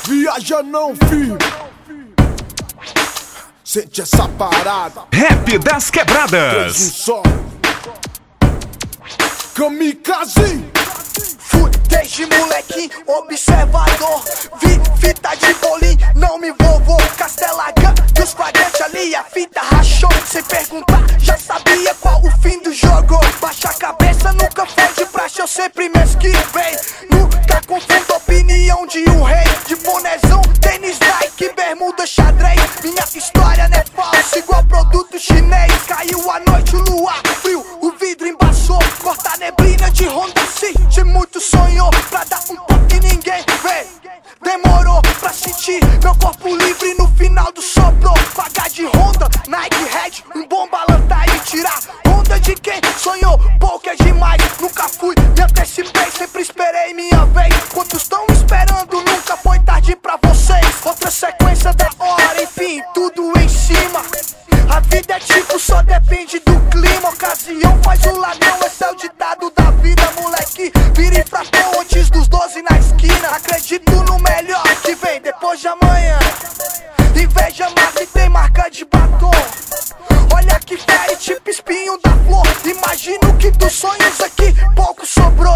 Viaja não, filho. Sente essa parada. Rap das Quebradas. Só. Kamikaze. Fui desde molequinho, observador. Vi fita de bolim, não me envolvou. Castelagã, e os flagrantes ali, a fita rachou. Sem perguntar, já sabia qual o fim do jogo. Baixa a cabeça, nunca foi de praxe, eu sempre me esquivei. Nunca confundo a opinião de um rei. De bonezão, tênis Nike, bermuda xadrez. Minha história não é falsa, igual produto chinês. Caiu a noite, o luar frio, o vidro embaçou. Corta a neblina de Honda City, muito sonhou pra dar um toque e ninguém vê. Demorou pra sentir meu corpo livre no final do sopro. Pagar de Honda, Nike, Red, um bom balançar e tirar onda de quem sonhou pouco é demais. Nunca fui, me antecipei, sempre esperei minha vez. Quantos estão esperando, nunca foi tarde pra vocês. Outra sequência da hora, enfim, tudo em cima. A vida é tipo, só depende do clima. Ocasião faz o ladrão, esse é o ditado da vida, moleque. Vira infrator antes dos 12 na esquina. Acredito no melhor que vem depois de amanhã. Inveja mata e tem marca de batom. Olha que fere, tipo espinho da flor. Imagino que dos sonhos aqui pouco sobrou.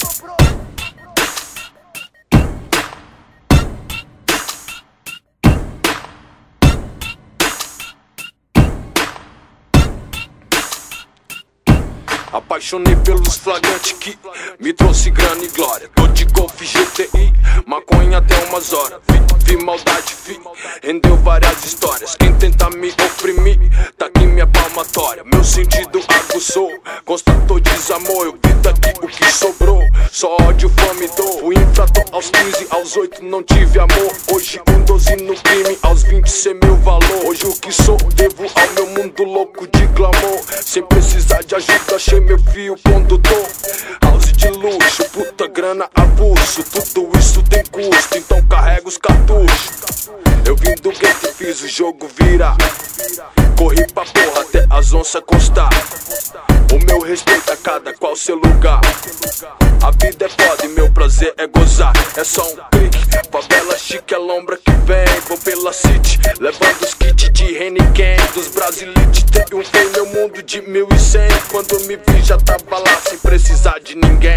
Apaixonei pelos flagrantes que me trouxe grana e glória. Tô de Golf GTI, maconha até umas horas. Vi maldade, rendeu várias histórias. Quem tenta me oprimir, tá aqui minha palmatória. Meu sentido aguçou, constatou desamor. Eu vi daqui o que sobrou, só ódio, fome e dor. Fui infrator aos 15, aos 8 não tive amor. Hoje com 12 no crime, aos 20 sei meu valor. Hoje o que sou, devo ao meu mundo louco de glamour. Sem precisar de ajuda, achei meu fio condutor. House de luxo, puta grana, avulso. Tudo isso tem custo, então carrega os cartuchos. Eu vim do gueto e fiz o jogo virar. Corri pra porra até as onças constar. O meu respeito a cada qual seu lugar. A vida é foda e meu prazer é gozar. É só um clique, favela chique, é lombra que vem. Vou pela city, levando os kits de Heineken. Dos brasilites, triunfei meu mundo de 1100. Quando me vi já tava lá sem precisar de ninguém.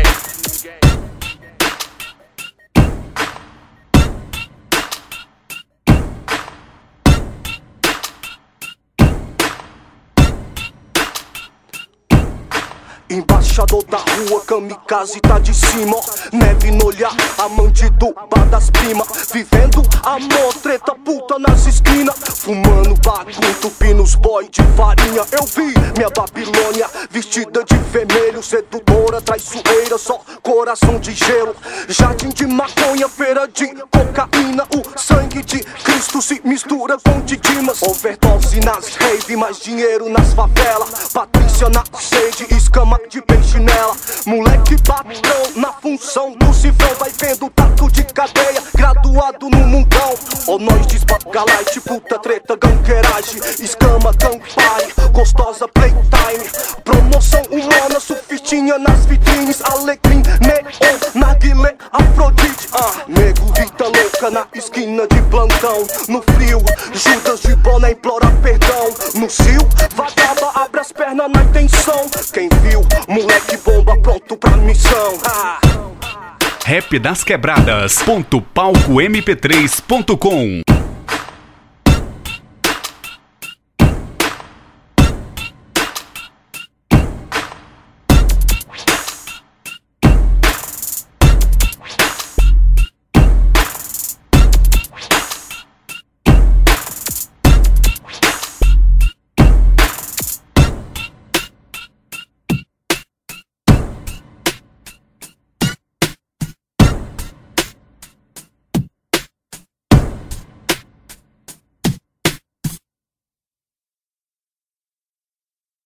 Embaixador da rua, kamikaze tá de cima, ó. Neve no olhar, amante do bar das primas. Vivendo amor, treta, puta nas esquinas. Fumando bagulho, tupindo os boy de farinha. Eu vi minha Babilônia vestida de vermelho. Sedutora, traiçoeira, só coração de gelo. Jardim de maconha, feira de cocaína. O sangue de Cristo se mistura com Didimas. Overdose nas rave, mais dinheiro nas favelas. Patrícia na sede, escama de peixe nela. Moleque patrão na função do cifrão. Vai vendo taco de cadeia, graduado no mundão. Ou nós desbagalite, puta treta, gangueiragem. Escama, campari, gostosa playtime. Promoção humana, surfistinha nas vitrines. Alecrim, neon, narguilé, Afrodite. Nego, vida louca na esquina de plantão. No frio, Judas de boné implora perdão. No cio, vagaba, abre as pernas na intenção. Quem viu, moleque bomba pronto pra missão. Rap das Quebradas.palcomp3.com